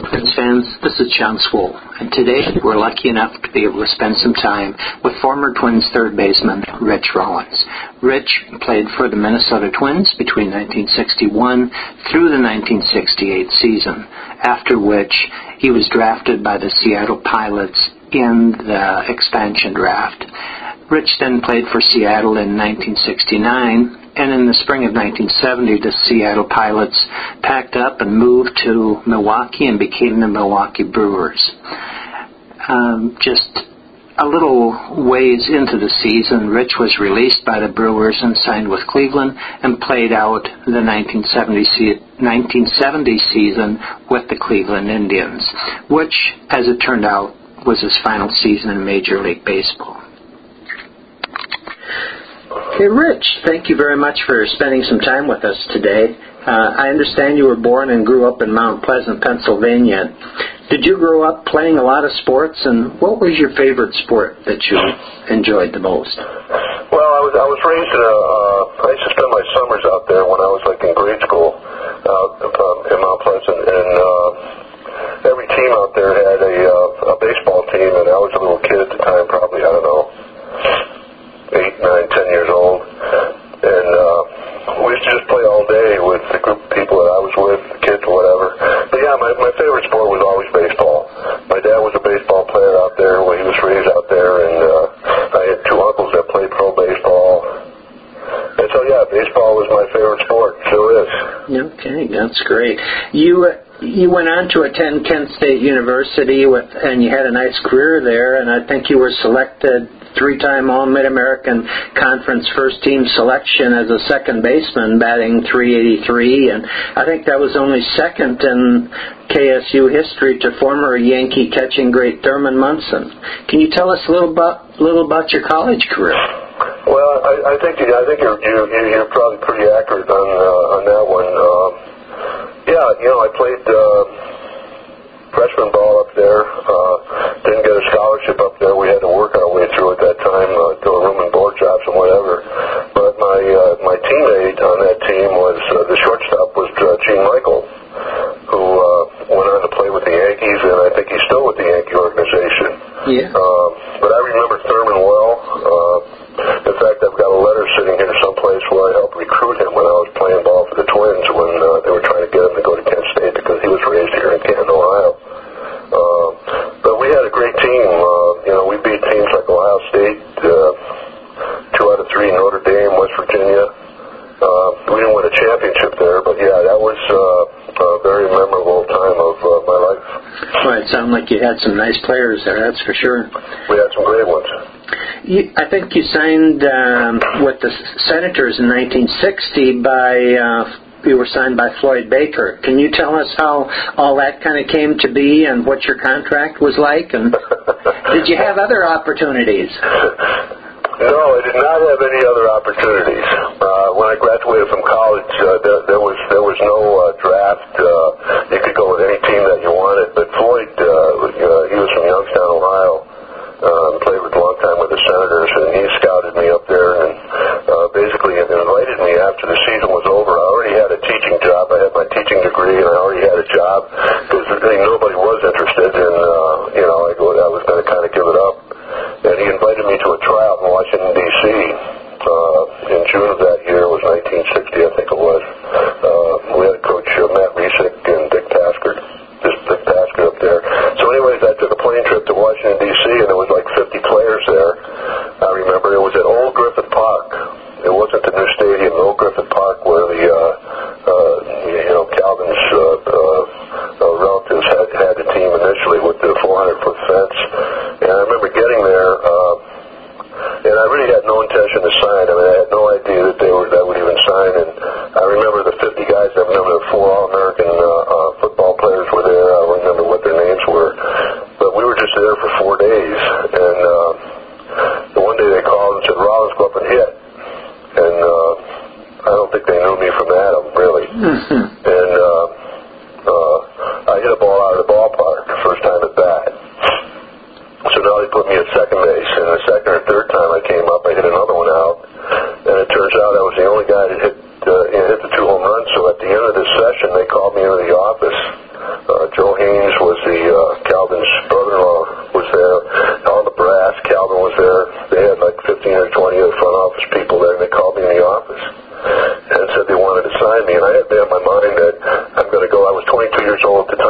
Twins fans, this is John Swoll, and today we're lucky enough to be able to spend some time with former Twins third baseman Rich Rollins. Rich played for the Minnesota Twins between 1961 through the 1968 season, after which he was drafted by the Seattle Pilots in the expansion draft. Rich then played for Seattle in 1969, and in the spring of 1970, the Seattle Pilots packed up and moved to Milwaukee and became the Milwaukee Brewers. Just a little ways into the season, Rich was released by the Brewers and signed with Cleveland and played out the 1970 season with the Cleveland Indians, which, as it turned out, was his final season in Major League Baseball. Hey, Rich, thank you very much for spending some time with us today. I understand you were born and grew up in Mount Pleasant, Pennsylvania. Did you grow up playing a lot of sports, and what was your favorite sport that you enjoyed the most? Well, I was raised I used to spend my summers out there when I was in grade school in Mount Pleasant, and every team out there had a baseball team, and I was a little kid at the time, probably, 8, 9, 10 years old, and we used to just play all day with the group of people that I was with, the kids or whatever. But yeah, my favorite sport was always baseball. My dad was a baseball player out there when he was raised out there, and I had 2 uncles that played pro baseball. And so yeah, baseball was my favorite sport, still is. Okay, that's great. You went on to attend Kent State University and you had a nice career there, and I think you were selected 3-time All-Mid-American Conference first-team selection as a second baseman, batting .383, and I think that was only second in KSU history to former Yankee catching great Thurman Munson. Can you tell us a little about your college career? Well, I think you're probably pretty accurate on that one. I played freshman ball up there. Didn't get a scholarship up there. We had to work our way through at that time, doing room and board jobs and whatever. But my teammate on that team was the shortstop was Gene Michael, who went on to play with the Yankees, and I think he's still with the Yankee organization. Yeah. But I remember Thurman well. In fact, I've got a letter sitting here someplace where I helped recruit him when I was playing ball for the Twins when they were trying to get him to go to Kent State because he was raised here in Canton, Ohio. But we had a great team. We beat teams like Ohio State, 2 out of 3, Notre Dame, West Virginia. We didn't win a championship there, but yeah, that was a very memorable time of my life. Well, it sounded like you had some nice players there, that's for sure. We had some great ones. I think you signed with the Senators in 1960 you were signed by Floyd Baker. Can you tell us how all that kind of came to be and what your contract was like? And did you have other opportunities? No, I did not have any other opportunities. When I graduated from college, there was no draft. You could go with any team that you wanted. But Floyd, he was from Youngstown, Ohio. Played with a long time with the Senators, and he scouted me up there and basically invited me after the season was over. I already had a teaching job. I had my teaching degree, and I already had a job because nobody was interested, and I was going to kind of give it up. And he invited me to a tryout in Washington, D.C. In June of that year. It was 1960, I think it was. We had Coach Matt Riesick and Dick Tasker up there. So anyways, I took a plane trip to Washington, D.C., and there was like 50 players there. I remember it was at Old Griffith Park. It wasn't the new stadium, Old Griffith Park, where the Calvin's relatives had a team in this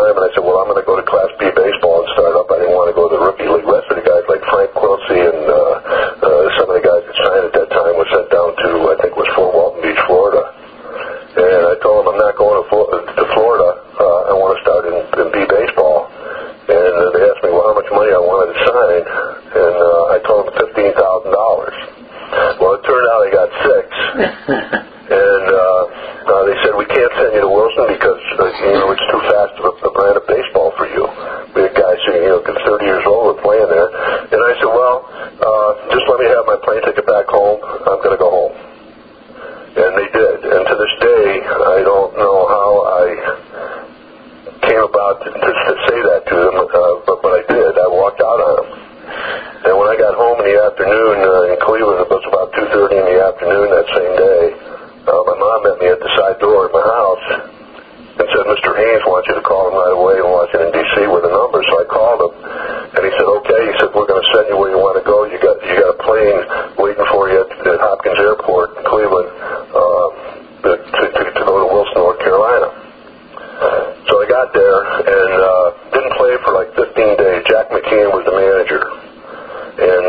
time, and I said, well, I'm going to go to Class B baseball and start up. I didn't want to go to the rookie league. The rest of the guys like Frank Quilty and some of the guys that signed at that time were sent down to, I think it was Fort Walton Beach, Florida. And I told them I'm not going to Florida. I want to start in B baseball. And they asked me, well, how much money I wanted to sign. And I told them $15,000. Well, it turned out I got 6. And they said, we can't send you to Wilson because, it's too fast of a brand of baseball for you. We had guys who, 30 years old were playing there. And I said, well, just let me have my plane ticket back home. I'm going to go home. And they did. And to this day, I don't know how I came about to say that to them, but I did. I walked out on them. And when I got home in the afternoon in Cleveland, it was about 2:30 in the afternoon that same day, my mom met me at the side door of my house and said, Mr. Haynes wants you to call him right away in Washington, D.C. with a number. So I called him, and he said, okay. He said, we're going to send you where you want to go. You got a plane waiting for you at Hopkins Airport in Cleveland to go to Wilson, North Carolina. So I got there and didn't play for like 15 days. Jack McKeon was the manager. And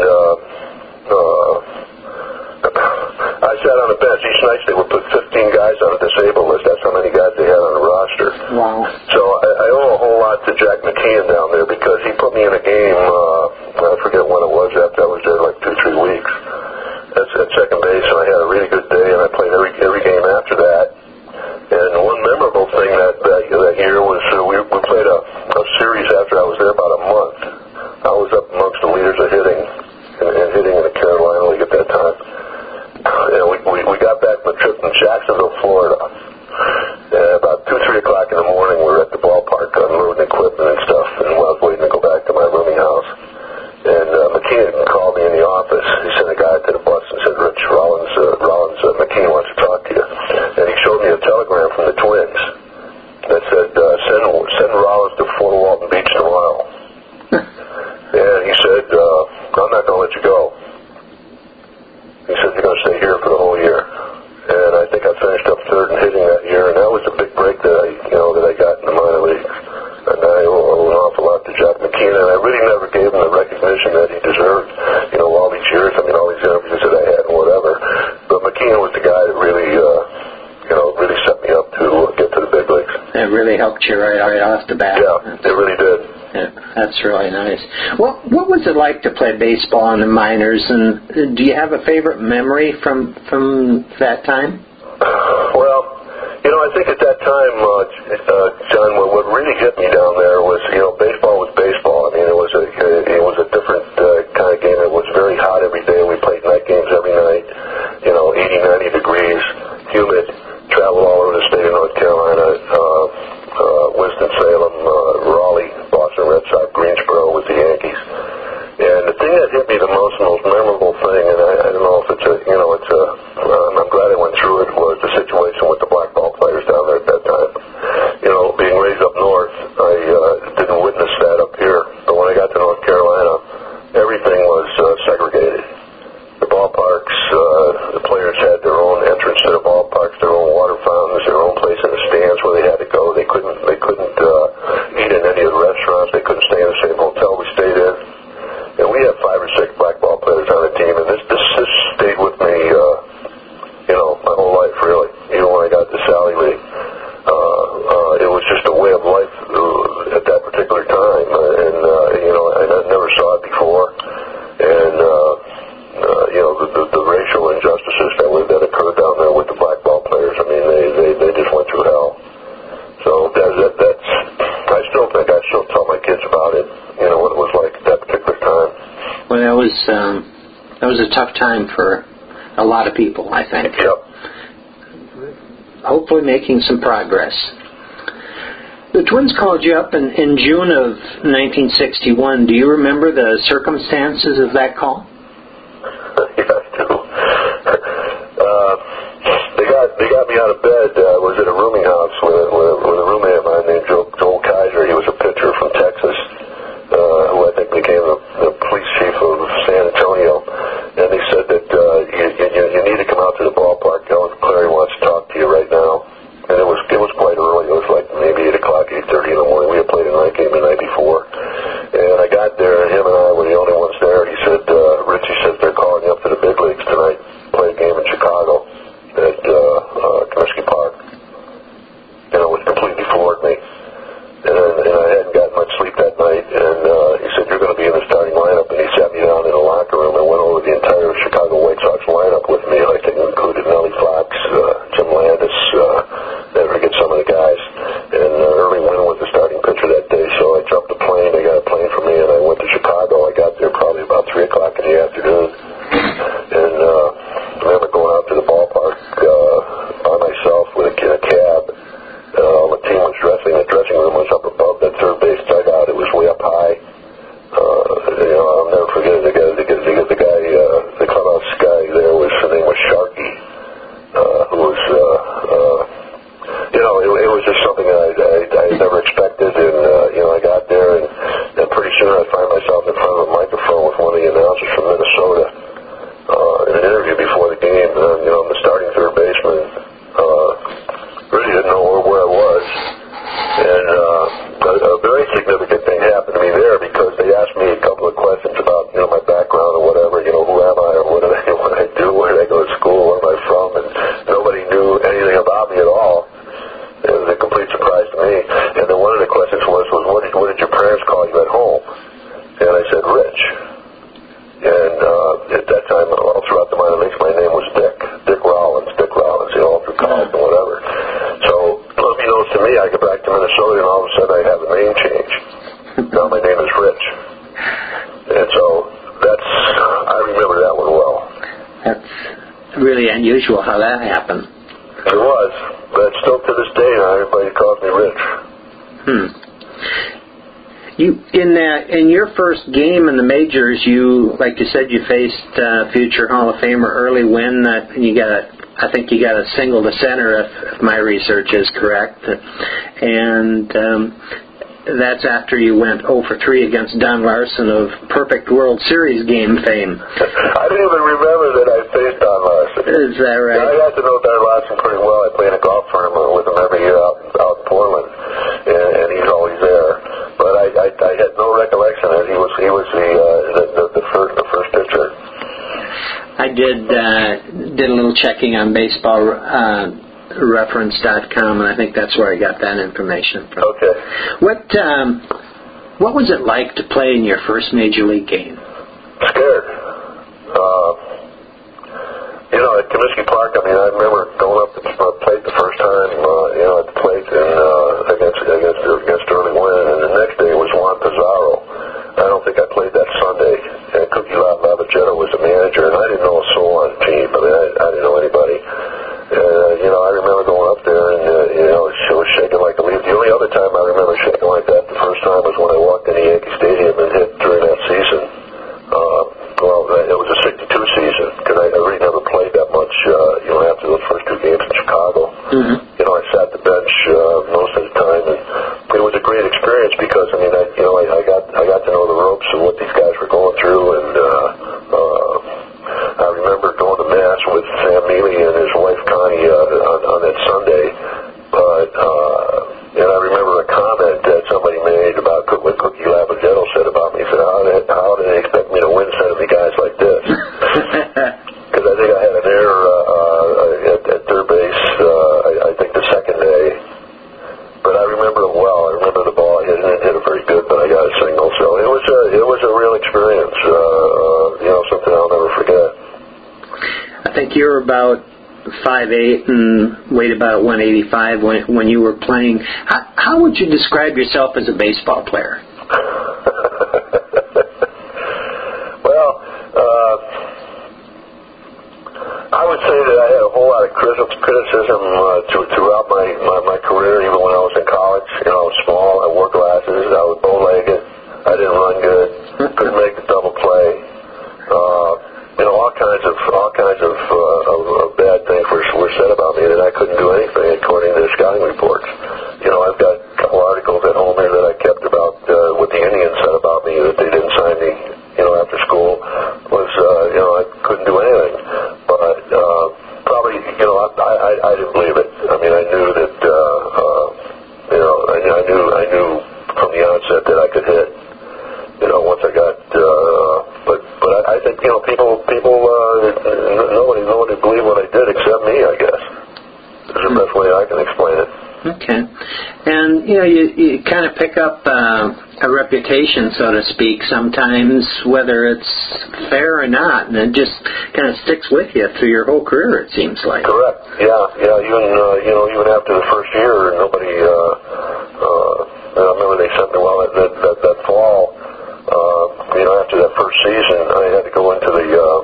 I sat on the bench. Each night they would put 15 guys on a disabled list. That's how many guys they had on the roster. Wow. So I owe a whole lot to Jack McKeon down there because he put me in a game, I forget when it was, after I was there like 2-3 weeks. At second base, and I had a really good day, and I played every game after that. And one memorable thing that year was we played a series after I was there about a month. I was up amongst the leaders of hitting in the Carolina League at that time. And we got back from a trip from Jacksonville, Florida. And about 2-3 o'clock in the morning, we were at the ballpark unloading equipment and stuff, and I was waiting to go back to my rooming house. And McKeon called me in the office. He sent a guy to the bus and said, Rich, Rollins McKeon wants to talk to you. And he showed me a telegram from the Twins that said, send Rollins to Fort Walton Beach tomorrow. And he said, I'm not going to let you go. He said, you're going to stay here for the whole year. And I think I finished up third in hitting that year, and that was a big break that I got in the minor leagues. And I owe an awful lot to Jack McKeon, and I really never gave him the recognition that he deserved, all these years. I mean, all these interviews that I had and whatever. But McKeon was the guy that really, really set me up to get to the big leagues. It really helped you right off the bat. Yeah, it really did. Yeah, that's really nice. Well, what was it like to play baseball in the minors, and do you have a favorite memory from that time? Well, I think at that time, John, what really hit me down there was, baseball was baseball. I mean, it was a different kind of game. It was very hot every day. We played night games every night. 80, 90 degrees, humid. Travel all over the state of North Carolina. Winston-Salem, Raleigh, Boston Red Sox, Greensboro with the Yankees. And the thing that hit me the most memorable thing, and I don't know if I'm glad I went through it, was the situation with the black ball players down there at that time. Being raised up north, I didn't witness that up here. But when I got to North Carolina, everything was segregated. The ballparks, the players had their own entrance to the ballparks, their own water fountains, their own place in the stands where they had to go. They couldn't eat in any of the restaurants. They couldn't stay in the same hotel we stayed in. And we had 5 or 6 black ball players on the team, and this stayed with me, my whole life, really. Even when I got to Sally League, it was just a way of life at that particular time, and I never saw it before. And the racial injustices that occurred down there with the black ball players, I mean, they just went through hell. So that's I still tell my kids about it, what it was like at that particular time. Well, that was a tough time for a lot of people, I think. Yep. Hopefully making some progress. The Twins called you up in June of 1961. Do you remember the circumstances of that call? Yeah, I do. They got me out of bed. I was at a rooming house with a roommate of mine named Joel Kaiser. He was a pitcher from Texas, who I think became the police chief of San Antonio. And they said that you need to come out to the ballpark. Ellen Clary wants to talk to you right now. And it was quite early. It was like maybe 8 o'clock, 8:30 in the morning. We had played unusual how that happened. It was, but still to this day, everybody calls me Rich. You in your first game in the majors, you, like you said, you faced future Hall of Famer Early Wynn. I think you got a single to center, if my research is correct, and that's after you went 0 for 3 against Don Larson of Perfect World Series game fame. I didn't even remember that I faced Don Larson. Is that right? Yeah, I got to know Don Larson pretty well. I play in a golf tournament with him every year out in Portland, and he's always there. But I had no recollection that he was the first pitcher. I did a little checking on baseballreference.com, and I think that's where I got that information from. Okay. What was it like to play in your first major league game? Scared. At Comiskey Park, I remember going up to the plate the first time, at the plate and against Early Wynn, and the next day was Juan Pizarro. I don't think I played that Sunday, and Cookie Lavagetto was the manager, and I didn't know a soul on the team. I didn't know anybody. I remember going up there, and it was shaking like a leaf. The only other time I remember shaking like that the first time was when I walked into Yankee Stadium and hit during that season. It was a 62 season, because I really never played that much, after those first 2 games in Chicago. Mm-hmm. I sat the bench most of the time, and it was a great experience because, I got to know the ropes of what these guys were going through, and I remember going to Mass with Sam Neely and his wife Connie on that Sunday, and I remember a comment that somebody made about what Cookie Lavagetto said about me. He said, how did they expect me to win sending me guys like this? Because I think I had an error at third base, I think the second day. But I remember it well. I remember the ball. I didn't hit it very good, but I got a single. So it was a real experience, something I'll never forget. I think you were about 5'8" and weighed about 185 when you were playing. How would you describe yourself as a baseball player? Well, I would say that I had a whole lot of criticism throughout my career, even when I was in college. I was small, I wore glasses, I was bow-legged, I didn't run good, couldn't make the double play. All kinds of bad things were said about me, that I couldn't do anything according to the scouting reports. I've got a couple articles at home here that I kept about what the Indians said about me, that they didn't sign me, after school. Was I couldn't do anything. But probably, I didn't believe it. I knew that, I knew from the onset that I could hit. Once I got, but I think, nobody believed what I did except me, I guess. That's the best way I can explain it. Okay. And, you kind of pick up a reputation, so to speak, sometimes, whether it's fair or not, and it just kind of sticks with you through your whole career, it seems like. Correct. Yeah. Even after the first year, nobody, I remember they sent me, that fall, after that first season, I had to go into the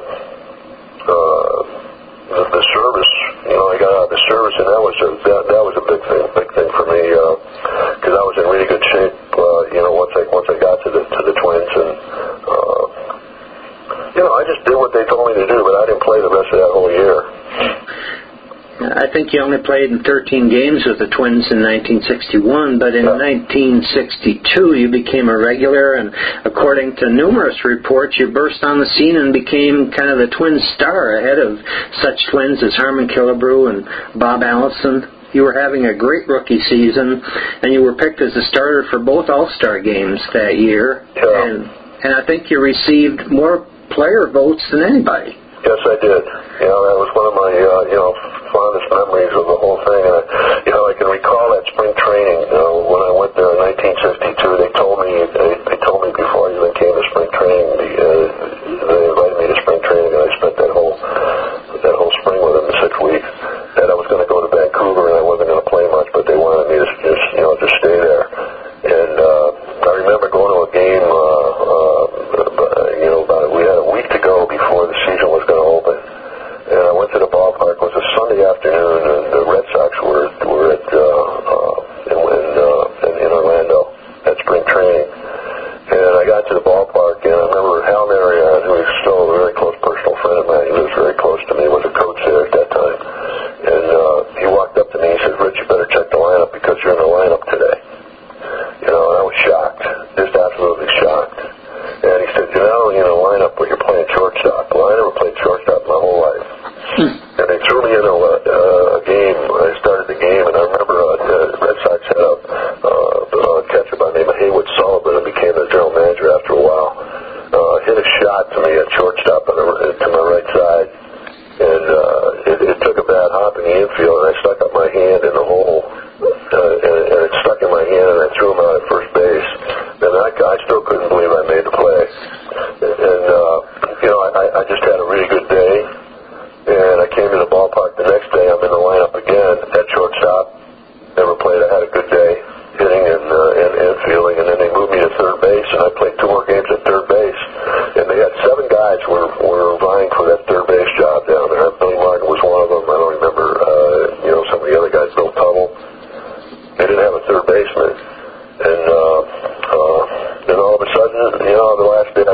service. I got out of the service, and that was a big thing for me, because I was in really good shape. Once I got to the Twins, and I just did what they told me to do, but I didn't play the rest of that whole year. I think you only played in 13 games with the Twins in 1961, but in 1962 you became a regular, and according to numerous reports, you burst on the scene and became kind of the Twins star ahead of such Twins as Harmon Killebrew and Bob Allison. You were having a great rookie season, and you were picked as a starter for both All-Star games that year, and I think you received more player votes than anybody. Yes, I did. That was one of my, fondest memories of the whole thing. I can recall that spring training. When I went there in 1962, they told me before I even came to spring training, they invited me to spring training, and I spent that whole spring with them, 6 weeks, that I was going to go to Vancouver and I wasn't going to play much, but they wanted me to just stay there. And I remember going to a game, we had a week to go before the season was going to open. And I went to the ballpark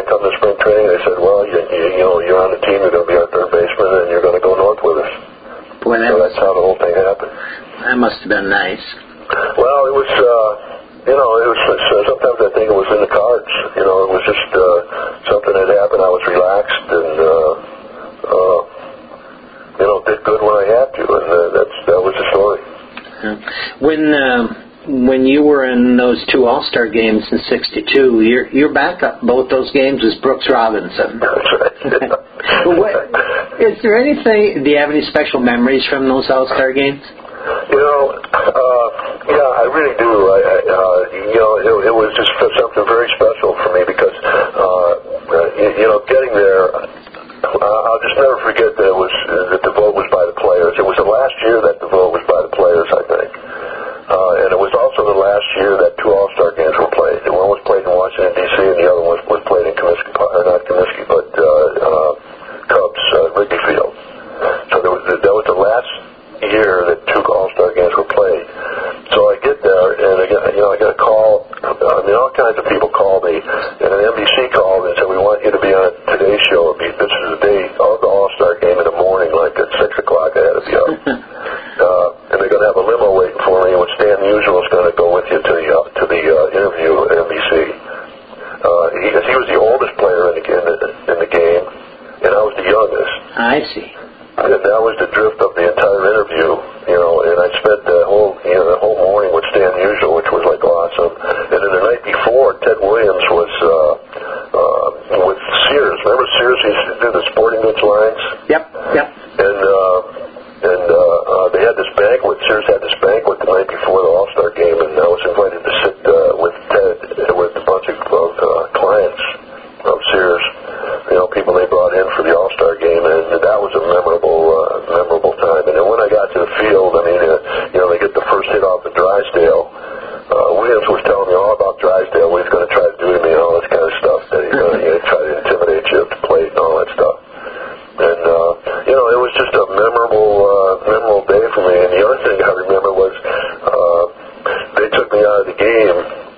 I come to spring training, they said, well, you're on the team, you're going to be our third baseman, and you're going to go north with us. Boy, so that's how the whole thing happened. That must have been nice. Well, it was, sometimes I think it was in the cards. It was just something that happened. I was relaxed and, did good when I had to, and that was the story. When you were in those two All-Star games in '62, your backup both those games was Brooks Robinson. That's right. Is there anything? Do you have any special memories from those All-Star games? Yeah, I really do. It was just something very special for me because, getting there. I'll just never forget that the vote was by the players. It was the last year that the vote was by the players, I think. And it was also the last year that two All-Star games were played. One was played in Washington, D.C., and the other one was played in Cubs, Wrigley Field. So that was the last year that two All-Star games were played. So I get there, and I get a call. All kinds of people called me, and an NBC called and said, we want you to be on Today's Show. This is the day of the All-Star game in the morning, like at 6 o'clock I had to be up. And they're going to have a limo waiting for me, and Stan Musial is going to go with you to the interview at NBC. He was the oldest player in the game, and I was the youngest. I see. And that was the drift of the entire interview, and I spent the whole morning with Stan Musial, which was like awesome. And then the night before, Ted Williams was with Sears. Remember Sears used to do the sporting goods lines? Yep. And they had this banquet. Sears had this banquet the night before the All-Star game, and I was invited to sit with Ted with a bunch of clients of Sears. People they brought in for the All-Star game, and that was a memorable time. And then when I got to the field, they get the first hit off the Drysdale. Williams was telling me all about Drysdale, what he's going to try to do to me and all this kind of stuff, that he's going to try to intimidate you at the plate and all that stuff. And, it was just a memorable day for me. And the other thing I remember was they took me out of the game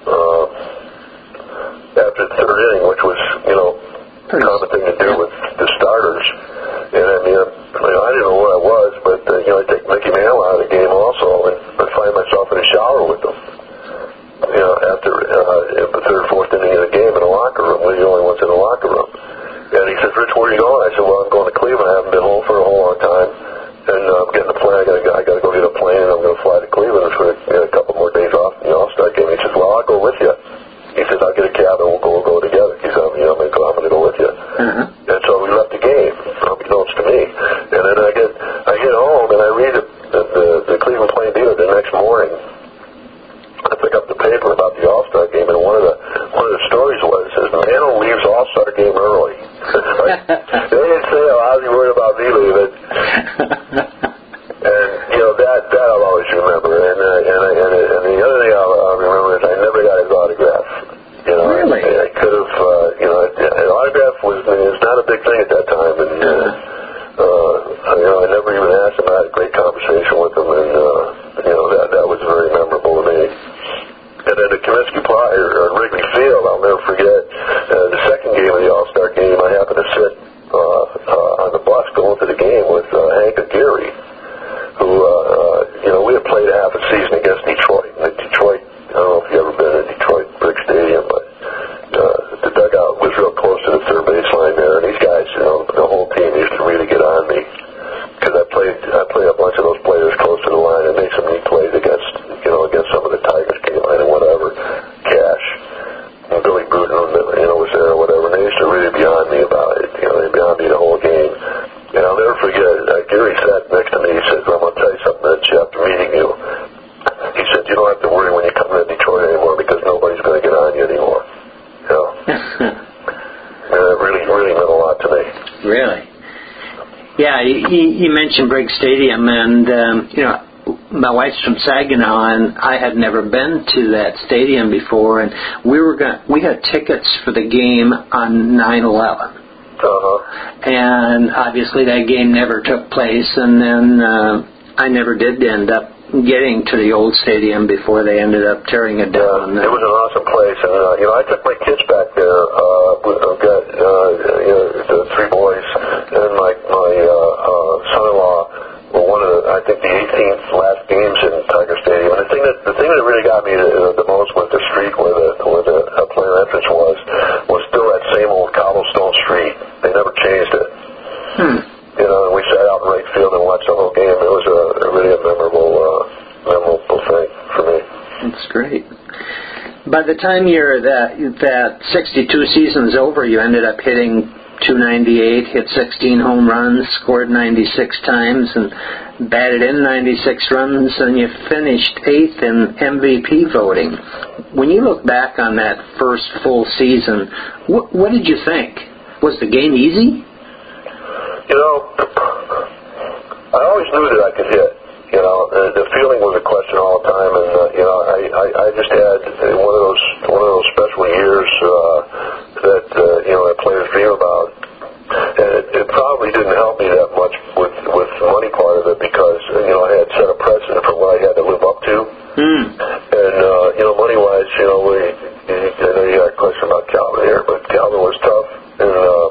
after the third inning, which was, common thing to do with the starters. And I didn't know where I was, but I take Mickey Mantle out of the game also, and I find myself in the shower with them. After the third, fourth inning of the game in the locker room, we're the only ones in the locker room. And he says, Rich, where are you going? I said, well, I'm going to Cleveland. I haven't been home for a whole long time, and I'm getting a plane. I got to go get a plane, and I'm going to fly to Cleveland for a couple more days off in the All-Star game. He says, well, I'll go with you. He says, I'll get a cab and we'll go together. He said, I'm going to go with you. Uh-huh. And so we left the game, unbeknownst to me. And then I get home and I read the Cleveland Plain Dealer the next morning. I pick up the paper about the All-Star game, and one of the stories says Mantle leaves All-Star game early. They didn't say I was worried about me leaving. And that I'll always remember. And the other thing I'll remember is I never got his autograph. Really? I could have. An autograph was not a big thing at that time, and I never even asked him. I had a great conversation with him, and that was very memorable to me. And then the Comiskey or Wrigley Field, I'll never forget. The second game of the All-Star game, I happened to sit on the bus going to the game with Hank Aguirre, who, we had played half a season against Detroit. And Detroit, I don't know if you've ever been to Detroit Brick Stadium, but the dugout was real close to the third baseline there. And these guys, the whole team used to really get on me. Because I played a bunch of those players close to the line and made some neat plays against some of the Tigers came line and whatever. Cash. And Billy Bruton, was there or whatever. And they used to really be on me about it. They'd be on me the whole game. And I'll never forget it. Gary sat next to me. He said, I'm going to tell you something, Mitch, after meeting you. He said, you don't have to worry when you come to Detroit anymore because nobody's going to get on you anymore. And it really, really meant a lot to me. Really? Yeah, you mentioned Briggs Stadium, and, my wife's from Saginaw, and I had never been to that stadium before, and we had tickets for the game on 9/11. And obviously that game never took place, and then I never did end up getting to the old stadium before they ended up tearing it down. It was an awesome place, and I took my kids back there. entrance was still that same old cobblestone street. They never changed it. You know, and we sat out in right field and watched the whole game. It was really a memorable thing for me. That's great. By the time that 62 season's over, you ended up hitting .298, hit 16 home runs, scored 96 times, and batted in 96 runs, and you finished 8th in MVP voting. When you look back on that first full season, what did you think? Was the game easy? You know, I always knew that I could hit. You know, the feeling was a question all the time, and you know, I just had one of those special years that you know, that players dream about. And it probably didn't help me that much with the money part of it, because you know, I had set a precedent for what I had to live up to. And you know, money wise, you know, I know you got a question about Calvin here, but Calvin was tough, and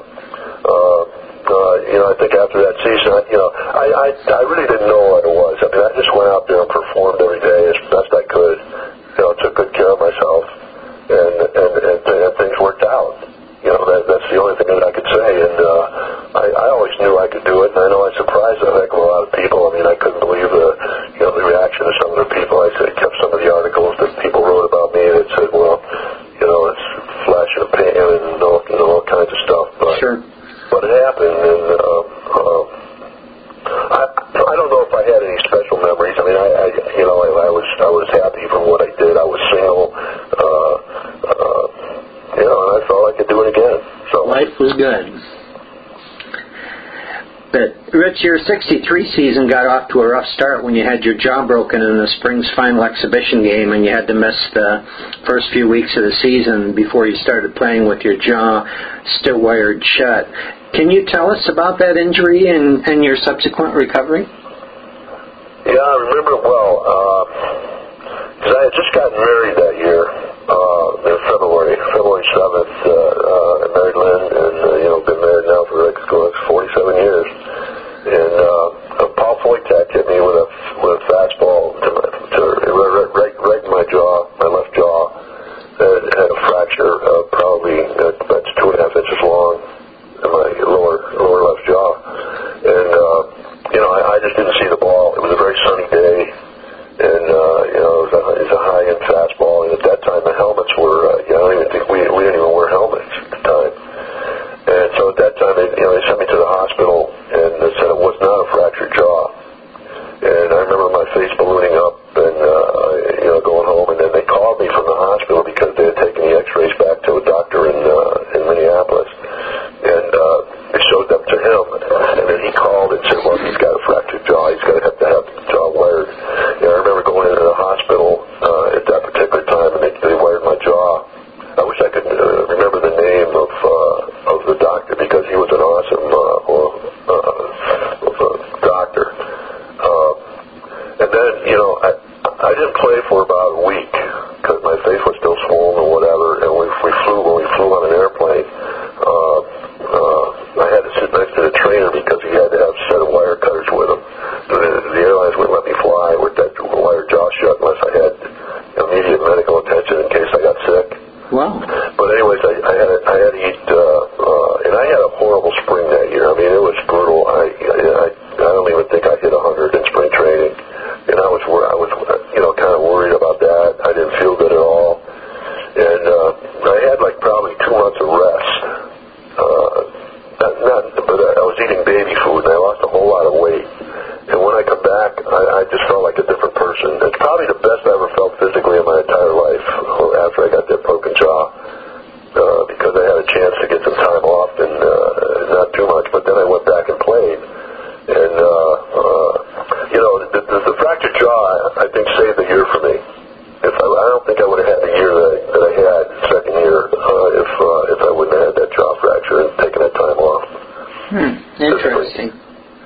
you know, I think after that season, I really didn't know what it was. I mean, I just went out there and performed every day as best I could. You know, took good care of myself, and things worked out. You know, that's the only thing that I could say. And I always knew I could do it, and I know I surprised a heck of a lot of people. I mean, I couldn't believe the reaction of some of the people. I kept some of the articles that people wrote about me that said, well, you know, it's flash in the pan and all kinds of stuff. But, sure. But it happened, and I don't know if I had any special memories. I mean, I was happy for what I did. I was single, you know, and I felt I could do it again. So life was good. But Rich, your '63 season got off to a rough start when you had your jaw broken in the spring's final exhibition game, and you had to miss the first few weeks of the season before you started playing with your jaw still wired shut. Can you tell us about that injury and your subsequent recovery? Yeah, I remember it well. Because I had just gotten married that year, in February 7th. I married Lynn, and you know, been married now for like 47 years. And Paul Foytek hit me with a fastball right in my jaw, my left jaw. Had a fracture, probably that's 2.5 inches long in my lower left jaw. And you know, I just didn't see the ball. It was a very sunny day, and you know, it was a high-end fastball. And at that time, the helmets were, you know, I don't even think we didn't even wear helmets at the time. And so at that time, they sent me to the hospital, and they said it was not a fractured jaw. And I remember my face ballooning up, and you know, going home. And then they called me from the hospital because they had taken the X-rays back to a doctor in Minneapolis, and they showed them to him. And then he called and said, "Well, he's got a fractured jaw. He's got to have the jaw wired." And I remember going into the hospital at that particular time, and they wired my jaw. I wish I could remember the name of the doctor, because he was an awesome doctor. And then, you know, I didn't play for about a week because my face was still swollen or whatever. And when we flew on an airplane, I had to sit next to the trainer because he had to have a set of wire cutters with him. The airlines wouldn't let me fly with that wired jaw shut unless I had immediate medical attention in case I got sick. Wow. But anyways, I had to eat, and I had a horrible spring that year. I mean, it was brutal. I don't even think I hit 100 in spring training, and I was you know, kind of worried about that. I didn't feel good at all, and I had like probably 2 months of rest. But I was eating baby food, and I lost a whole lot of weight. And when I come back, I just felt like a different person. It's probably the best I ever felt physically in my entire life after I got that broken jaw, because I had a chance to get some time off, and not too much. But then I went back and played. And, you know, the fractured jaw, I think, saved the year for me. I don't think I would have had the year that I had second year if I wouldn't have had that jaw fracture and taken that time off. Interesting.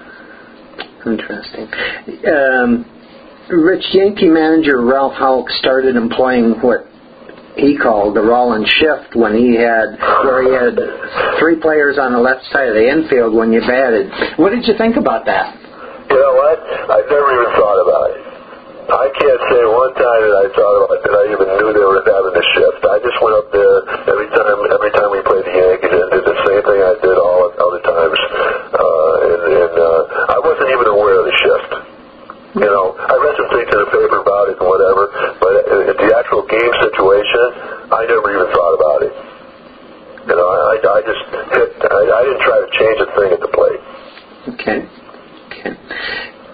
Rich, Yankee manager Ralph Houck started employing what he called the Rollins shift where he had 3 players on the left side of the infield when you batted. What did you think about that? You know what? I never even thought about it. I can't say one time that I thought about it, that I even knew they were having a shift. I just went up there every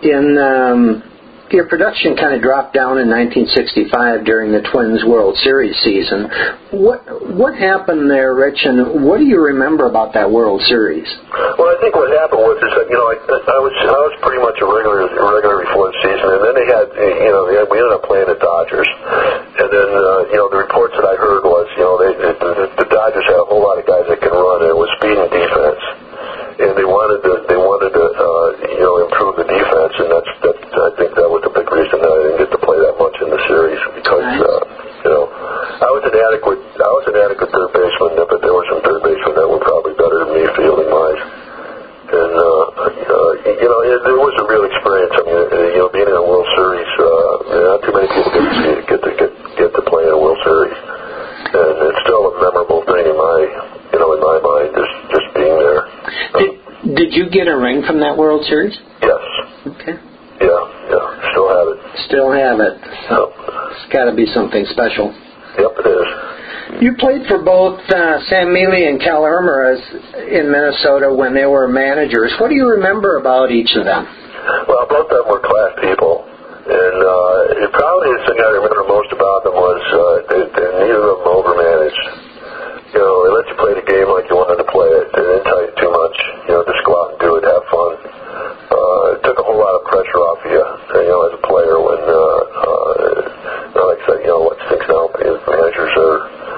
Your production kind of dropped down in 1965 during the Twins World Series season. What happened there, Rich, and what do you remember about that World Series? Well, I think what happened was that I was pretty much a regular before the season, and then we ended up playing the Dodgers, and then the reports that I heard was the Dodgers had a whole lot of guys that can run, and it was speed and defense. And they wanted to improve the defense, and I think that was the big reason that I didn't get to play that much in the series because I was an adequate third baseman, but there were some third basemen that were probably better than me fielding wise, and it was a real experience. I mean, being in a World Series, not too many people get to play in a World Series, and it's still a memorable thing in my mind, just being there. Did you get a ring from that World Series? Yes. Okay. Yeah. Still have it. Still have it. So it's got to be something special. Yep, it is. You played for both Sam Mele and Cal Ermeras in Minnesota when they were managers. What do you remember about each of them? Well, both of them were class people. And probably the thing I remember most about them was neither of them overmanaged. They let you play the game like you wanted to play it. They didn't tell you too much. Just go out and do it, have fun. It took a whole lot of pressure off you, as a player when, like I said, what stinks now, managers are,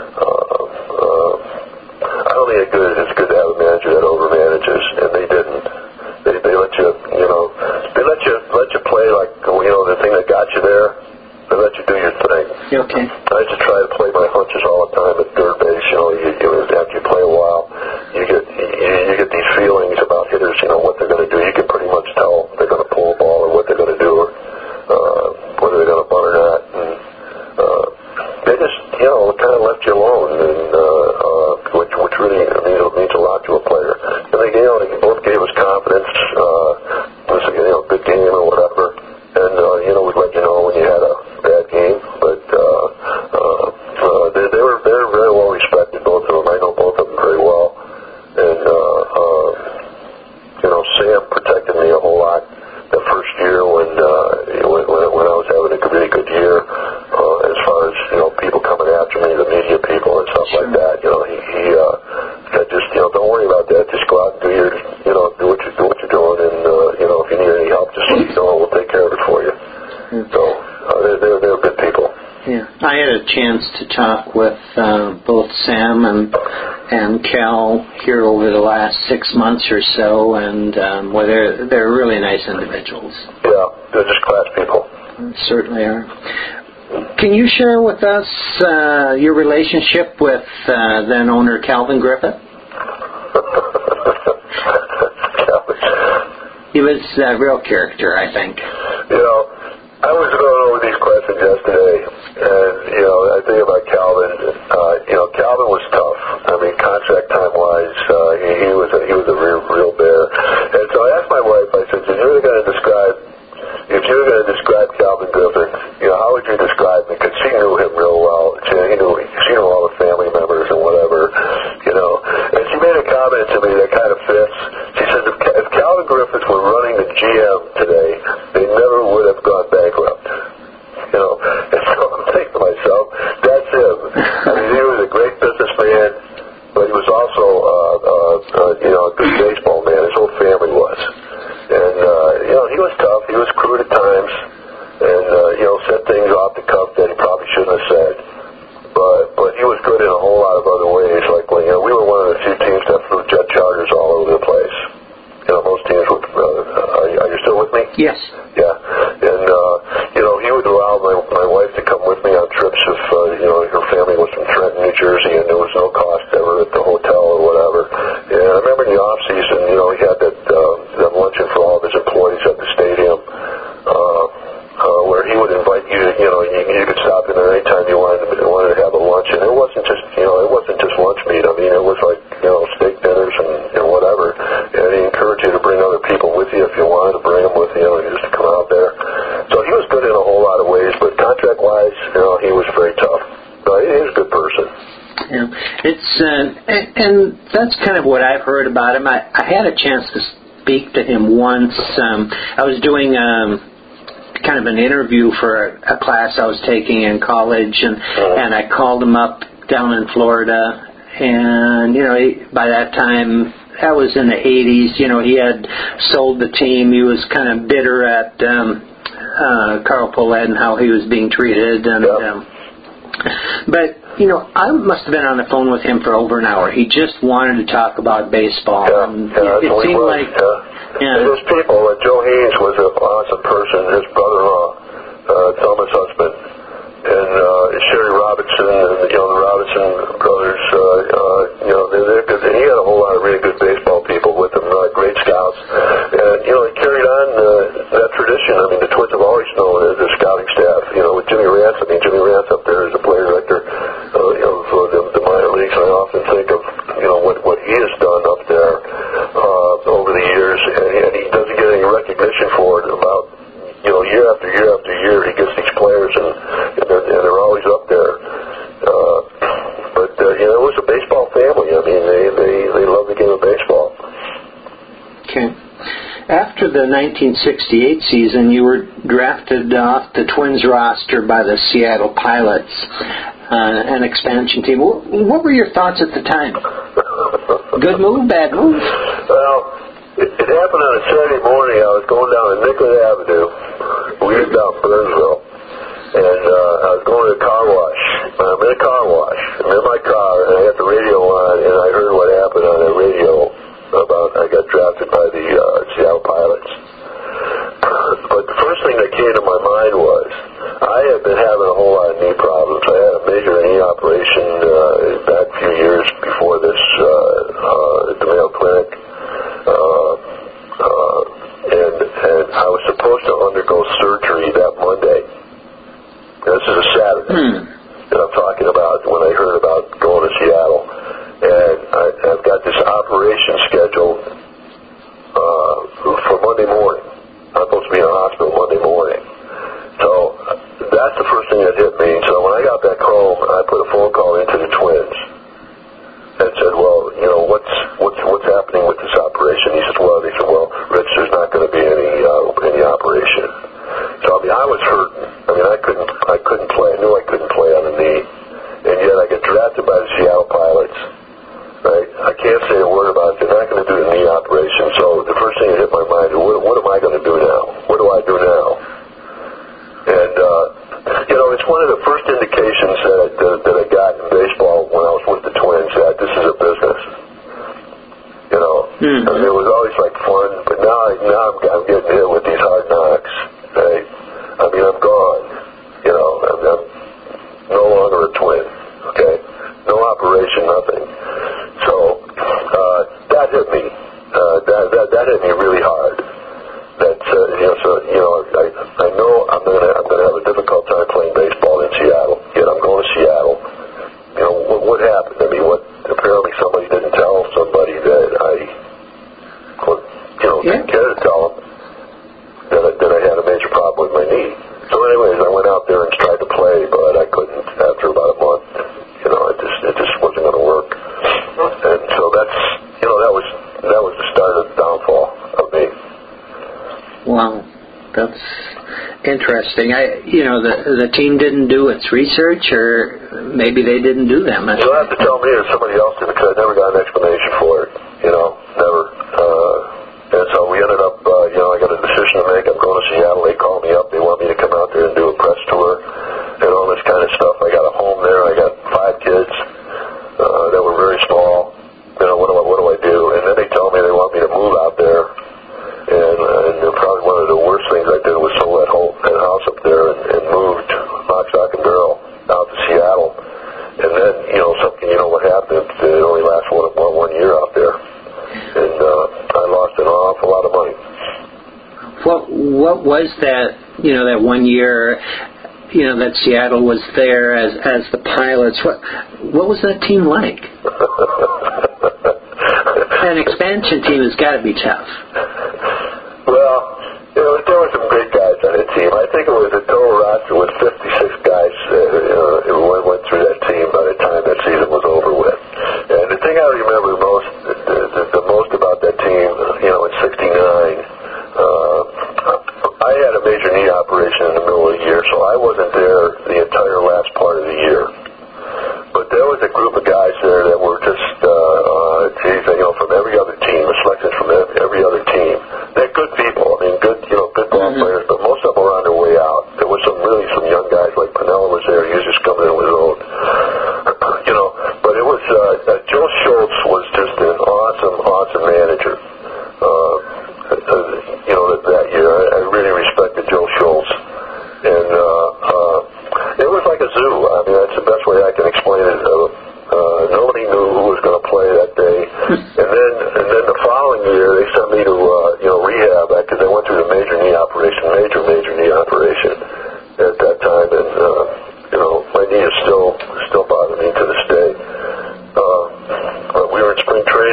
I don't think it's good to have a manager that overmanages, and they didn't. They let you, let you play like, the thing that got you there. They let you do your thing. Okay. I used to try to play my hunches all the time at third base. After you play a while, you get these feelings about hitters. What they're going to do. You can pretty much tell they're going to pull a ball or what they're going to do, or whether they're going to bunt or not. And they just, kind of left you alone, and which really means a lot to a player. And they both gave us confidence. It was a good game or whatever. And, we'd let you know when you had a bad game. But they were very well respected, both of them. I know both of them very well. And, Sam protected me a whole lot the first year when I was having a really good year, as far as, people coming after me, the media people and stuff like that. He said, just, don't worry about that. Just go out and do what you're doing. And, if you need any help, just let me know. We'll take care of it for you. So, they're good people. Yeah, I had a chance to talk with both Sam and Cal here over the last 6 months or so, and they're really nice individuals. Yeah, they're just class people. Certainly are. Can you share with us your relationship with then owner Calvin Griffith? He was a real character, I think. I was going over these questions yesterday, and, I think about Calvin. Calvin was tough. I mean, contract time-wise, he was a real bear. And so I asked my wife, I said, if you were going to describe Calvin Griffith, how would you describe him? Because she knew him real well. She knew all the family members and whatever, And she made a comment to me that kind of fits. She said, if Calvin Griffith were running the GM today, they never would have gone bankrupt. And so I'm thinking to myself, that's him. I mean, he was a great businessman, but he was also, a good baseball man. His whole family was. And, he was tough. He was crude at times and, said things off the cuff that he probably shouldn't have said. But he was good in a whole lot of other ways. Like when, we were one of the few teams that flew jet charters all over the place. Most teams would, are you still with me? Yes. Yeah. And, he would allow my wife to come with me on trips if, her family was from Trenton, New Jersey, and there was no cost ever at the hotel or whatever. And I remember in the off-season, he had that luncheon for all of his employees at the stadium, where he would invite you, you could stop in there anytime you wanted to have a lunch. And it wasn't just lunch meat. I mean, it was like, steak dinners and whatever. And he encouraged you to bring other people with you if you wanted to bring them with you, just to come out there. So he was good in a whole lot of ways, but contract-wise, he was very tough. He was a good person. Yeah, it's and that's kind of what I've heard about him. I had a chance to speak to him once. I was doing kind of an interview for a class I was taking in college, and I called him up down in Florida, and, by that time, that was in the 80s, he had sold the team. He was kind of bitter at Carl Pohlad and how he was being treated, and but I must have been on the phone with him for over an hour. He just wanted to talk about baseball. And it seemed like... And his people, Joe Haynes was an awesome person, his brother-in-law, Thomas' husband, and Sherry Robinson, and, the Robinson brothers, they're good. And he had a whole lot of really good baseball people with him, great scouts. And, they carried on that tradition. I mean, the Twins have always known the scouting staff, with Jimmy Rance. I mean, Jimmy Rance up there is a player director of the minor leagues, and I often think of, what he has done up there over the years, and he doesn't get any recognition for it. About, year after year after year, he gets these players, and they're always up there. But it was a baseball family. I mean, they love the game of baseball. Okay. After the 1968 season, you were drafted off the Twins roster by the Seattle Pilots, an expansion team. What were your thoughts at the time? Good move, bad move? Well, it happened on a Saturday morning. I was going down to Nicollet Avenue. We lived down in Burnsville. And I was going to the car wash. I'm in a car wash. I'm in my car, and I had the radio on, and I heard what happened on the radio about I got drafted by the Seattle Pilots. But the first thing that came to my mind was I had been having a whole lot of knee problems. I had a major knee operation back a few years before this at the Mayo Clinic. And I was supposed to undergo surgery that Monday. This is a Saturday that I'm talking about when I heard about going to Seattle. And I've got this operation scheduled for Monday morning. I'm supposed to be in the hospital Monday morning. So that's the first thing that hit me. So when I got back home, I put a phone call into the Twins and said, well, what's happening with this operation? They said, well, Rich, there's not going to be any operation. So I was hurting. I couldn't play. I knew I couldn't play on the knee, and yet I got drafted by the Seattle Pilots. Right? I can't say a word about it. They're not going to do the knee operation. So the first thing that hit my mind is, what am I going to do now? What do I do now? And it's one of the first indications that I got in baseball when I was with the Twins that this is a business. It was always like fun, but now I'm getting hit with these hard knocks. Right? I'm gone. I'm no longer a Twin. Okay? No operation, nothing. So that hit me. That hit me really hard. I know I'm gonna have a difficult time playing baseball in Seattle. Yet I'm going to Seattle. What happened? Apparently somebody didn't tell somebody that I didn't care to tell them that I had a major problem with my knee. So anyways, I went out there and tried to play, but I couldn't after about a month. It just wasn't going to work. And so that was the start of the downfall of me. Wow, that's interesting. The team didn't do its research, or maybe they didn't do that much. You'll have to tell me or somebody else did, because I never got an explanation for it. Never. And so we ended up, I got a decision to make. I'm going to Seattle. They called me up. They want me to come out there and do a press tour and all this kind of stuff. I got a home there. I got 5 kids that were very small. What do I do? And then they tell me they want me to move out there. And probably one of the worst things I did was sold that house up there and moved lock, stock, and barrel out to Seattle. And then, what happened? It only lasted one year out there. And I lost an awful lot of money. What was that, that 1 year, that Seattle was there as the Pilots? What was that team like? An expansion team has got to be tough. Well, there were some great guys on that team. I think it was a total roster with 56 guys who went through that team by the time that season was over with. And the thing I remember the most about that team, in '69,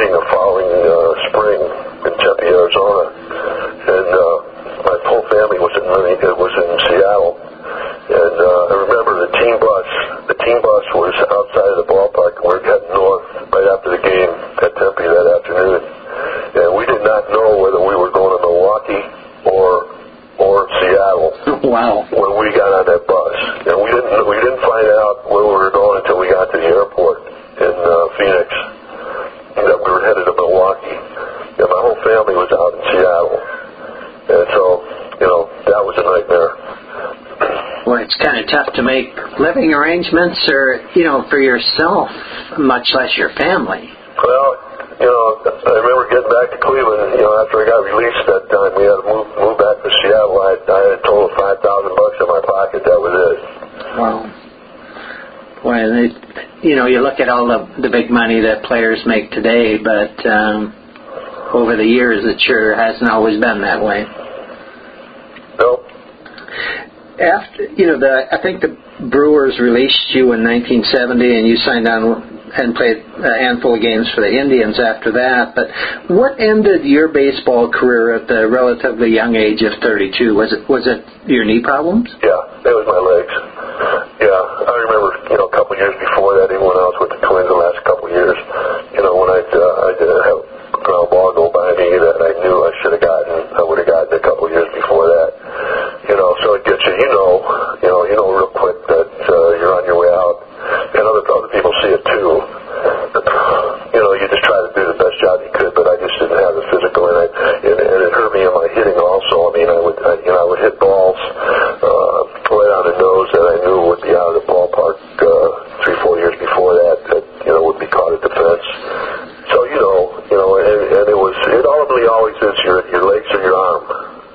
meeting the following spring in Tempe, Arizona, and my whole family was in Seattle. And I remember the team bus was outside of the ballpark, and we were heading north right after the game at Tempe that afternoon. And we did not know whether we were going to Milwaukee or Seattle. Wow. When we got on that bus. And we didn't find out where we were going until we got to the airport in Phoenix. And then we were headed to Milwaukee. And my whole family was out in Seattle. And so, that was a nightmare. Well, it's kind of tough to make living arrangements or, for yourself, much less your family. Well, I remember getting back to Cleveland, after I got released that time, we had to move back to Seattle. I had a total of $5,000 in my pocket. That was it. Wow. Well, you look at all the big money that players make today, but over the years, it sure hasn't always been that way. Nope. After, I think the Brewers released you in 1970, and you signed on and played a handful of games for the Indians after that. But what ended your baseball career at the relatively young age of 32? Was it your knee problems? Yeah, it was my legs. Yeah, I remember, a couple of years before that, even when I was with the Twins the last couple of years, when I did have a ground ball go by me that I knew I should have gotten, I would have gotten a couple of years before that. So it gets you, real quick that you're on your way out. And other people see it too. You just try to do the best job you could, but I just didn't have the physical in it. And it hurt me in my hitting also. I mean, I would hit balls right on the nose that I knew would be out of the ballpark 3-4 years before that would be caught at the fence. So, and it ultimately always is your legs or your arm.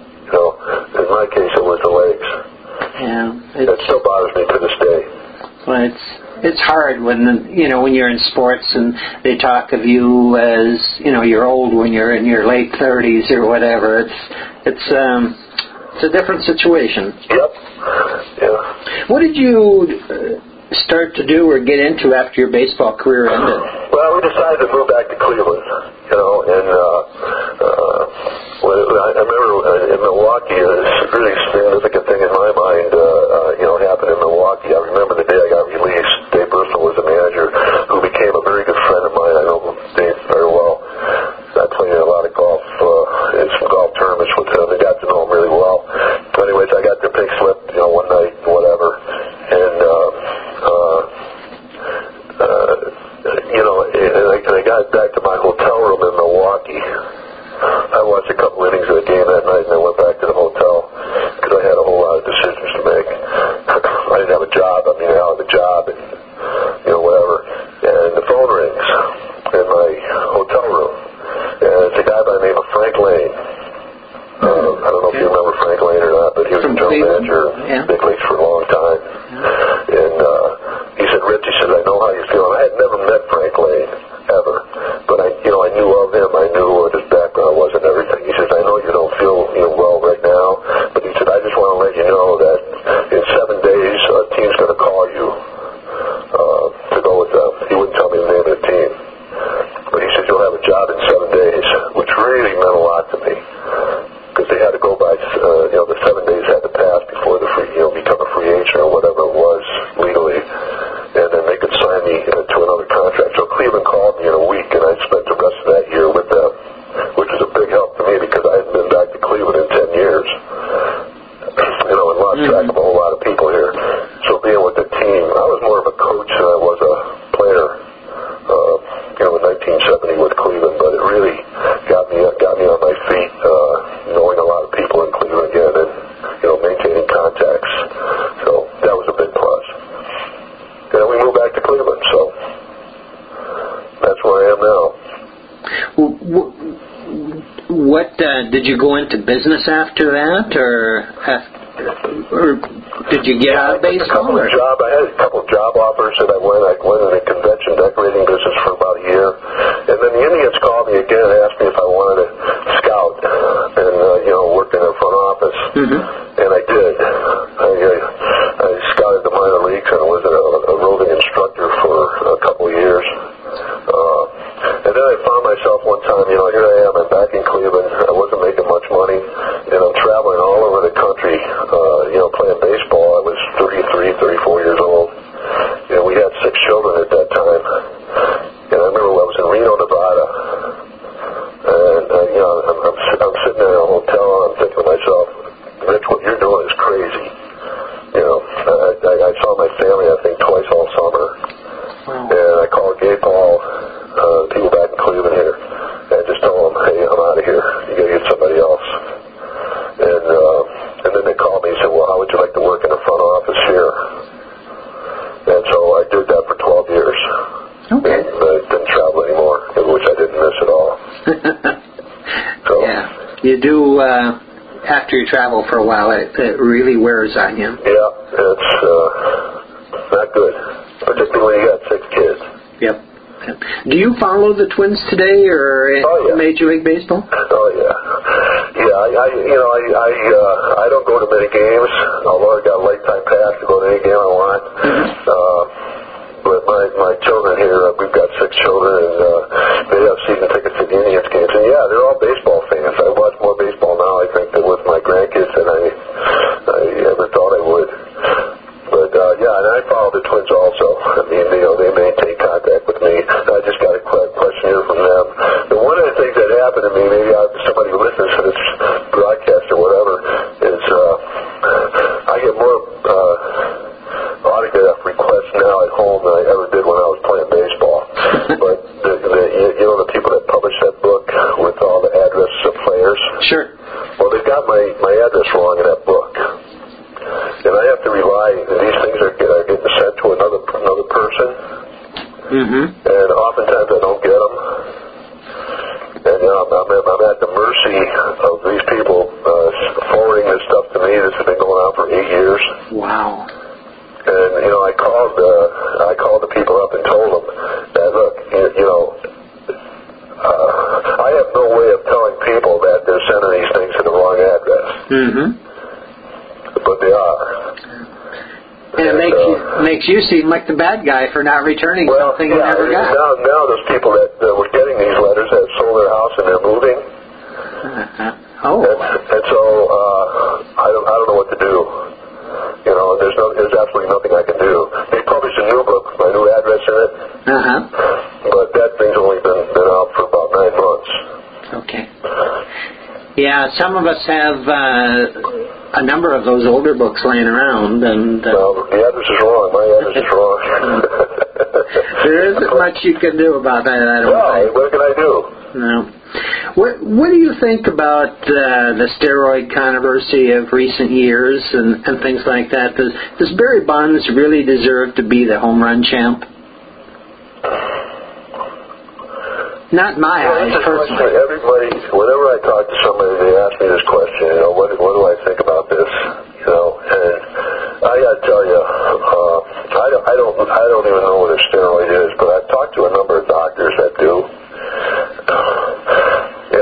In my case, it was the legs. Yeah. It still bothers me to this day. Well, it's hard when you're in sports and they talk of you as you're old when you're in your late 30s or whatever. It's a different situation. Yep. Yeah. What did you start to do or get into after your baseball career ended? Well, we decided to move back to Cleveland. I remember in Milwaukee, a really significant thing in my mind, happened in Milwaukee. I remember the day I got released. Dave Bristol was the manager, who became a very good friend of mine. I know Dave very well. I played a lot of golf, in some golf tournaments with him. I got to know him really well. Anyways, I got the pink slip, one night, whatever, and I got back to my hotel room in Milwaukee. I watched a couple innings of the game that night, and I went back to the hotel because I had a whole lot of decisions to make. I didn't have a job. I mean, I had a job and, whatever. And the phone rings in my hotel room, and it's a guy by the name of Frank Lane. I don't know if you remember Frank Lane or not, but he was a general manager in big leagues for a long time. And he said, "Rich," he said, "I know how you're feeling." I had never met Frank Lane, ever. But I knew of him. I knew what his background was and everything. He says, "I know you don't feel well right now," but he said, "I just want to let you know that in 7 days, a team's going to call you to go with them." He wouldn't tell me the name of the team. But he says, "You'll have a job in 7 days," which really meant a lot to me. Because they had to go by, the 7 days had to pass before become a free agent or whatever it was legally. And then they could sign me to another contract. So Cleveland called me in a week, and I spent the rest of that year with them, which was a big help to me because I hadn't been back to Cleveland in 10 years. And lost track of a whole lot of people here. So being with the team, I was more of a coach than I was a player, in 1970 with Cleveland, but it really got me on my feet, knowing a lot of people in Cleveland again and, maintaining contacts. So that was a big plus. And we moved back to Cleveland, so that's where I am now. What did you go into business after that, or did you get out of baseball? I had a couple of job offers that I went in the convention decorating business for about a year, and then the Indians called me again and asked me if I wanted to scout and work in their front office, and I did. I scouted the minor leagues and was a roving instructor for a couple of years. And then I found myself you do after you travel for a while, it really wears on you. Yeah, it's not good, particularly when you got 6 kids. Yep. Do you follow the Twins today or Major League Baseball? Oh yeah, I don't go to many games, although I got a lifetime pass to go to any game I want. But my children here, we've got 6 children, and they have season tickets to the Indians games, and yeah, they're all baseball fans. I watch more baseball now, I think, than with my grandkids than I ever thought I would. But and I follow the Twins also. I mean, they maintain contact with me. I just got a question here from them. And one of the things that happened to me, maybe somebody who listens to this broadcast or whatever, is I get more autograph requests now at home than I ever did when I was playing baseball. But the people that publish that book with all the addresses of players. Sure. Well, they've got my address wrong in that book. And I have to rely, these things are getting sent to another person, and oftentimes I don't get them. And I'm at the mercy of these people forwarding this stuff to me. This has been going on for 8 years. Wow. And, I called the people up and told them that, look, I have no way of telling people that they're sending these things to the wrong address. But they are. And it makes you seem like the bad guy for not returning something you never got. Now those people that were getting these letters have sold their house and they're moving. And so I don't know what to do. There's absolutely nothing I can do. They published a new book with my new address in it. But that thing's only been out for about 9 months. Okay. Yeah, some of us have a number of those older books laying around, and well, the address is wrong. My address is wrong. There isn't much you can do about that, I don't think. What can I do? No. What do you think about the steroid controversy of recent years and things like that? Does Barry Bonds really deserve to be the home run champ? Not in my eyes, personally. Everybody, whenever I talk to somebody, they ask me this question, what do I think about this? And I got to tell you, I don't even know what a steroid is, but I've talked to a number of doctors that do. And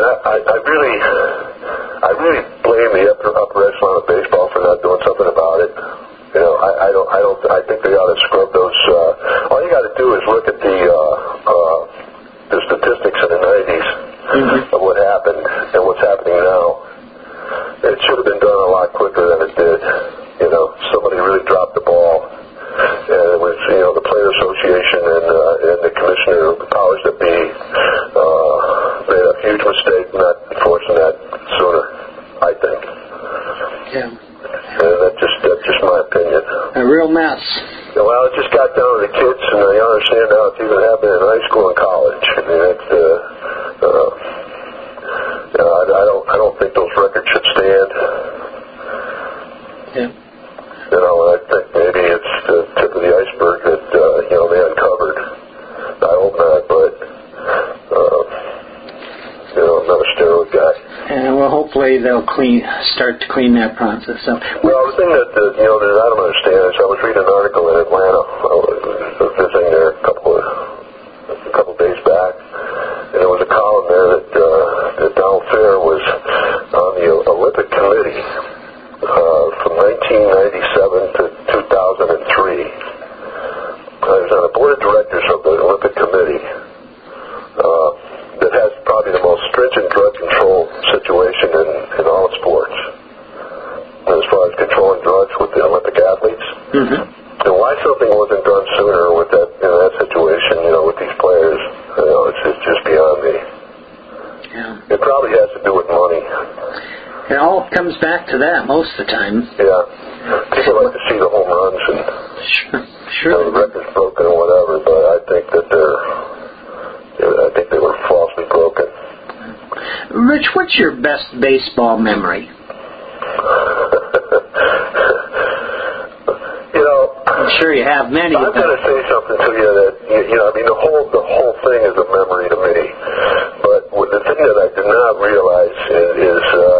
I really blame the upper echelon of baseball for not doing something about it. I think they ought to scrub those. All you got to do is look at the statistics in the 90s of what happened and what's happening now. It should have been done a lot quicker than it did. Somebody really dropped the ball. And it was, the Player Association and the commissioner, the powers that be, made a huge mistake not enforcing that sooner, I think. Yeah. And that's just my opinion. A real mess. Well, it just got down to the kids, and I understand now it's even happening in high school and college. I mean, I don't think those records should stand. Yeah. I think maybe it's the tip of the iceberg that they uncovered. I hope not, but I'm not a steroid guy. And well, hopefully they'll start to clean that process up. Well, the thing that that I don't understand is I was reading an article in Atlanta. I was visiting there a couple days back, and there was a column there that Donald Fair was on the Olympic Committee from 1997 to 2003. I was on the board of directors of the Olympic Committee. That has probably the most stringent drug control situation in all sports, as far as controlling drugs with the Olympic athletes. And why something wasn't done sooner with that situation, with these players, it's just beyond me. Yeah. It probably has to do with money. It all comes back to that most of the time. Yeah. People like to see the home runs and sure. The records broken or whatever, but I think that they were falsely broken. Rich, what's your best baseball memory? I'm sure you have many. I'm going to say something to you that the whole thing is a memory to me. But the thing that I did not realize is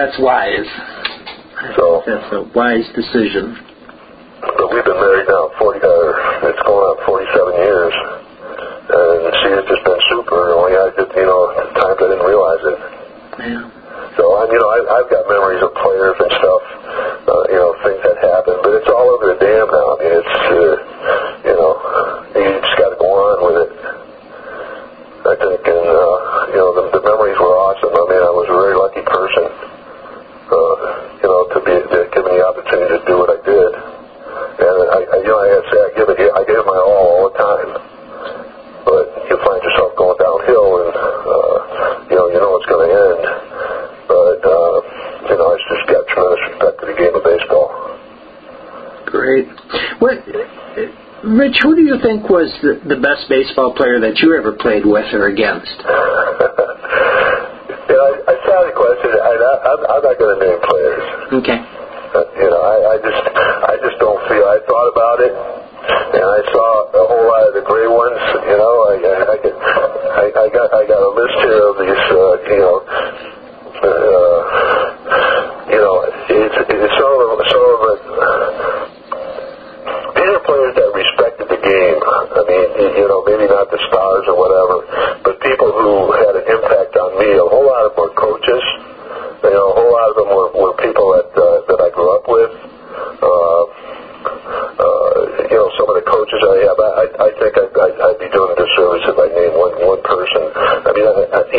that's wise. So that's a wise decision. But we've been married now it's going on 47 years, and she has just been super. Only at times I didn't realize it. Yeah. So I've got memories of players and stuff, things that happened, but it's all over the dam now. I mean, it's you just got to go on with it. I think, and the memories were awesome. I mean, I was a very lucky person, to be given the opportunity to do what I did. And I gotta say, I gave it my all the time. But you find yourself going downhill, and you know it's going to end. But I just got tremendous respect for the game of baseball. Great. Rich, who do you think was the best baseball player that you ever played with or against? I saw the question. I'm not going to name players. Okay. I just don't feel. I thought about it, and I saw a whole lot of the great ones. I got a list here of these. It's some of it. These are players that respected the game. I mean, maybe not the stars or whatever, but people who had an impact on me. A whole lot of them were coaches. A whole lot of them were people that I grew up with. Some of the coaches I have, I think I'd be doing a disservice if I named one person. I mean,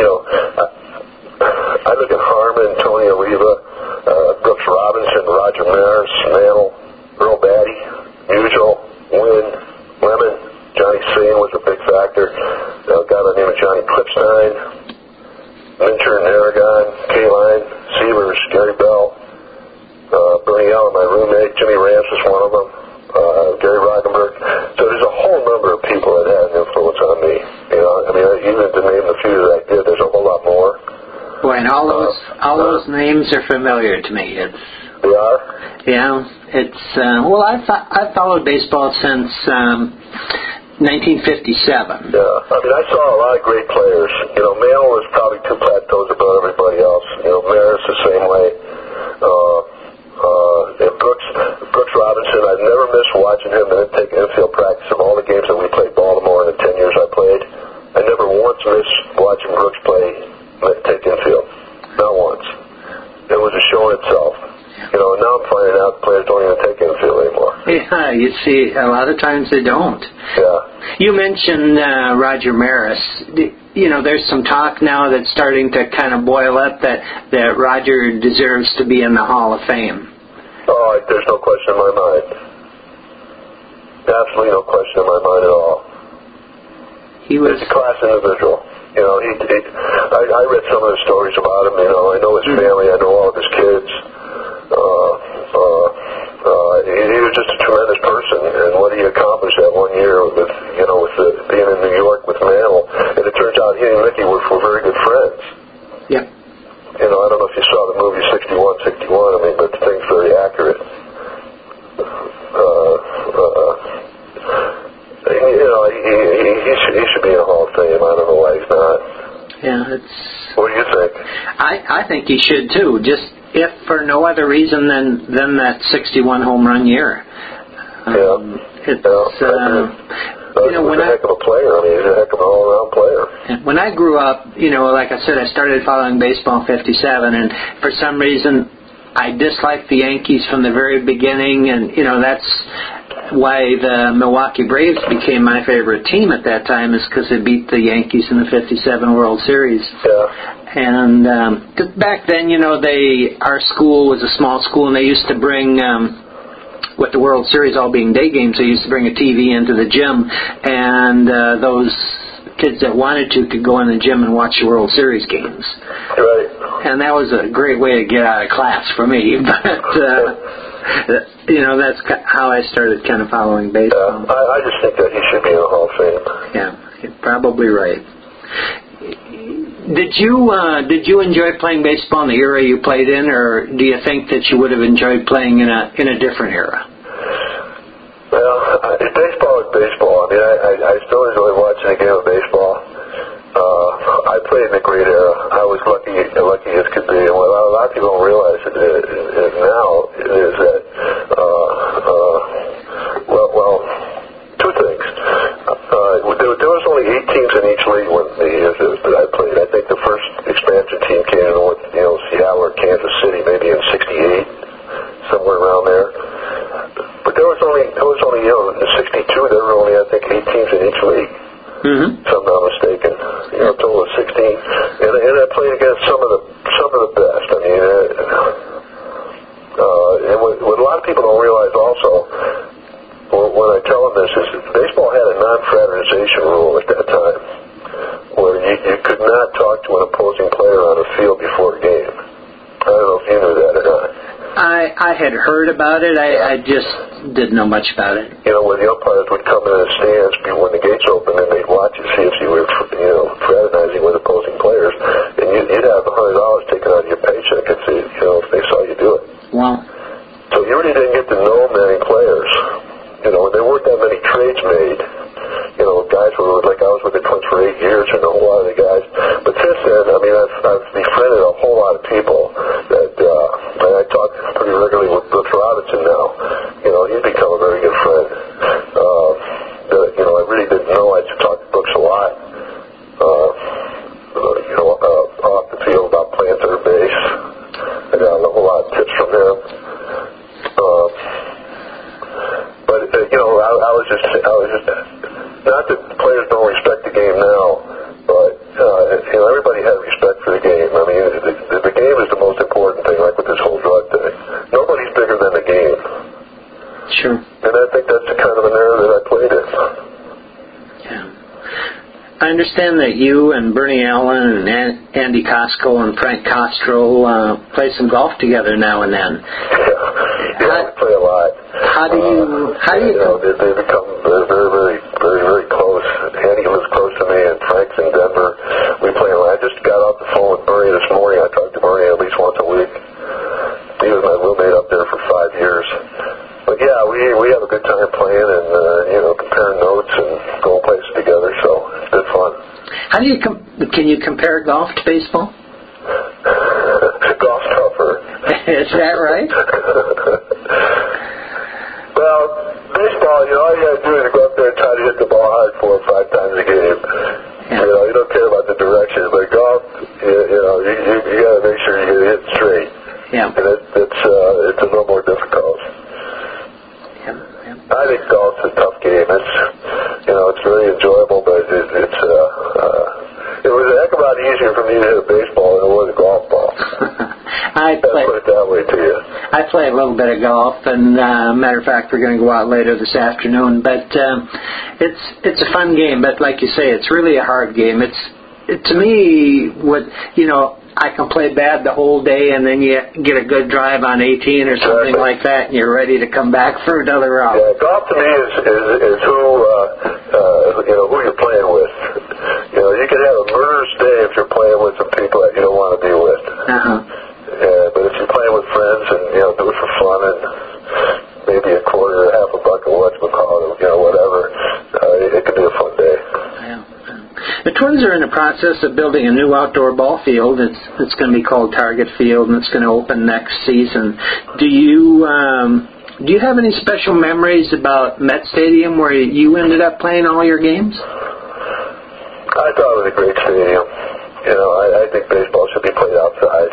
I look at Harmon, Tony Oliva, Brooks Robinson, Roger Maris, Mantle, Earl Batty, Musial, Wynn, Lemon, Johnny Sane was a big factor. A guy by the name of Johnny Clipstein, Mincher and Aragon, K-Line, Sievers, Gary Bell, Bernie Allen, my roommate, Jimmy Rance was one of them, Gary Roggenberg. So there's a whole number of people that had an influence on me. Even to name the few that I did, there's a whole lot more. Boy, and all those names are familiar to me. They are? Yeah, it's I've followed baseball since 1957. Yeah, I saw a lot of great players. Mantle was probably 2 plateaus above everybody else. Maris the same way. And Brooks Robinson, I've never missed watching him and take infield practice of all the games that we played Baltimore in the 10 years I played. I never once missed watching Brooks take infield. Not once. It was a show in itself. Now I'm finding out players don't even take infield anymore. Yeah, you see, a lot of times they don't. Yeah. You mentioned Roger Maris. There's some talk now that's starting to kind of boil up that Roger deserves to be in the Hall of Fame. Oh, there's no question in my mind. Absolutely no question in my mind at all. He's a class individual. I read some of the stories about him. I know his family. I know all of his kids. He was just a tremendous person, and what he accomplished that one year with being in New York with Mantle, and it turns out he and Mickey were very good friends. Yeah. I don't know if you saw the movie 61, but the thing's very accurate. He should be in the Hall of Fame. I don't know why he's not. Yeah, What do you think? I think he should too. Just if for no other reason than that 61 home run year. He's a heck of a player. He's a heck of an all-around player. When I grew up, like I said, I started following baseball in 57, and for some reason I disliked the Yankees from the very beginning, and that's why the Milwaukee Braves became my favorite team at that time, is because they beat the Yankees in the 57 World Series. Yeah. And back then, our school was a small school, and they used to bring, with the World Series all being day games, they used to bring a TV into the gym, and those kids that wanted to could go in the gym and watch the World Series games. Right. And that was a great way to get out of class for me, but that's how I started kind of following baseball. Yeah, I just think that he should be in the Hall of Fame. Yeah, you're probably right. Did you enjoy playing baseball in the era you played in, or do you think that you would have enjoyed playing in a different era? Well, baseball is baseball. I still enjoy watching a game of baseball. I played in a great era. I was lucky as could be. And what a lot of people don't realize league when the years that I played. I think the first expansion team came in with, Seattle or Kansas City, maybe in '68, somewhere around there. But there was only in '62 there were only, I think, 8 teams in each league. Mm-hmm. If I'm not mistaken, a total of 16, and I played against some of the best. I mean, and what a lot of people don't realize also, when I tell them this, is baseball had a non-fraternization rule at that time, where you could not talk to an opposing player on the field before a game. I don't know if you knew that or not. I had heard about it. I just didn't know much about it. When the umpires would come in the stands when the gates opened, and they'd watch you, see if you were, fraternizing with opposing players, and you'd have $100 taken out of your paycheck if they saw you do it. Wow. So you really didn't get to know many players. There weren't that many trades made. Guys were like, I was with the Twins for 8 years, a lot of the guys. But since then, I mean, I've befriended a whole lot of people that I talk pretty regularly with Brooks Robinson now. He's become a very good friend. I really didn't know. I used to talk to Brooks a lot. Off the field about playing third base. I got a whole lot of tips from him. But I was just not that players don't respect the game now, but everybody had respect for the game. I mean, the game is the most important thing, like with this whole drug thing. Nobody's bigger than the game. Sure. And I think that's the kind of an era that I played in. Yeah. I understand that you and Bernie Allen and Andy Costco and Frank Castro play some golf together now and then. Yeah, we play a lot. How do you? They become very, very, very, very close. Andy lives close to me, and Frank's in Denver. We play a lot. I just got off the phone with Bernie this morning. I talked to Bernie at least once a week. He was my roommate up there for 5 years. But yeah, we have a good time playing and comparing notes and going places together. So it's been fun. How do you can you compare golf to baseball? Golf's tougher. Is that right? Well, baseball, all you gotta do is go up there and try to hit the ball hard 4 or 5 times a game. Yeah. You don't care about the direction, but golf, you gotta make sure you hit it straight. Yeah. And it's a little more difficult. I think golf's a tough game. It's very enjoyable, but it was a heck of a lot easier for me to hit a baseball than it was a golf ball. I'll put it that way to you. I play a little bit of golf, and matter of fact, we're going to go out later this afternoon. But it's a fun game. But like you say, it's really a hard game. To me, I can play bad the whole day, and then you get a good drive on 18 or something like that, and you're ready to come back for another round. Yeah, golf to me is who you're playing with. You can have a murderous day if you're playing with some people that you don't want to be with. Uh-huh. But if you're playing with friends and do it for fun and maybe a quarter or half a buck of whatchamacallit, whatever, it can be a fun day. Yeah. The Twins are in the process of building a new outdoor ball field. It's going to be called Target Field, and it's going to open next season. Do you have any special memories about Met Stadium where you ended up playing all your games? I thought it was a great stadium. I think baseball should be played outside.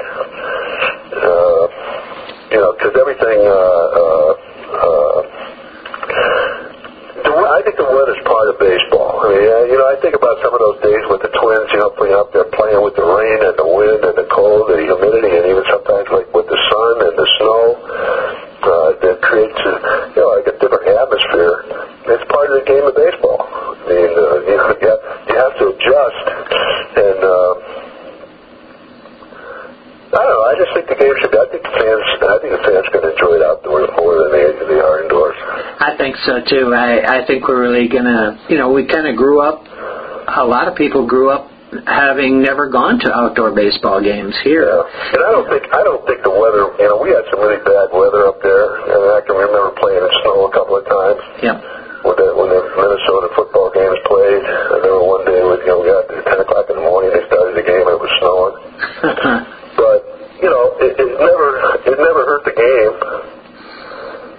Because everything. I think the weather's part of baseball. I mean, I think about some of those days with the Twins, playing up there, playing with the rain and the wind and the cold and the humidity, and even sometimes like with the sun and the snow. That creates like a different atmosphere. It's part of the game of baseball. I mean, you have to adjust, and I don't know. I just think the game should be. I think the fans going to enjoy it outdoors more than they are indoors. I think so too. I think we're really gonna. We kind of grew up. A lot of people grew up having never gone to outdoor baseball games here. Yeah. And I don't think the weather. We had some really bad weather up there, and I can remember playing in snow a couple of times. Yeah. When the Minnesota football games played, and there were one day we got at 10 o'clock in the morning. They started the game and it was snowing. But it never hurt the game.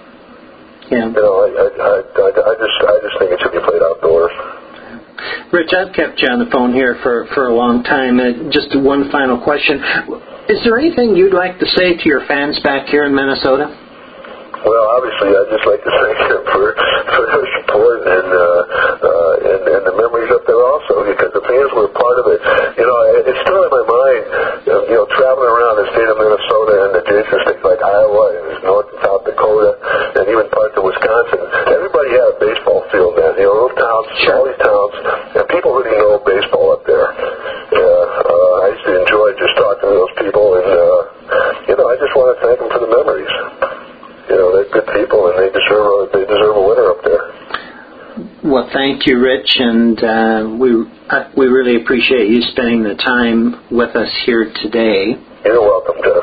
Yeah. I just think it should be played outdoors. Rich, I've kept you on the phone here for a long time. Just one final question. Is there anything you'd like to say to your fans back here in Minnesota? Well, obviously, I'd just like to thank them for their support and the memories up there also, because the fans were a part of it. It's still in my mind, traveling around the state of Minnesota and adjacent states like Iowa and North and South Dakota and even parts of Wisconsin. Everybody had a baseball field, man. Little towns, all these towns, and people really know baseball up there. I used to enjoy just talking to those people, and I just want to thank them for the memories. They're good people, and they deserve a winner up there. Well, thank you, Rich, and we really appreciate you spending the time with us here today. You're welcome, Jeff.